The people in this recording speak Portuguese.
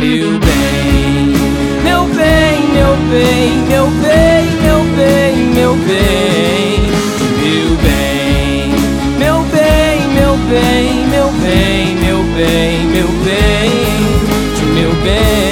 meu bem, meu bem, meu bem, meu bem, meu bem, meu bem, meu bem, meu bem, meu bem, meu bem, meu bem, meu bem, meu bem.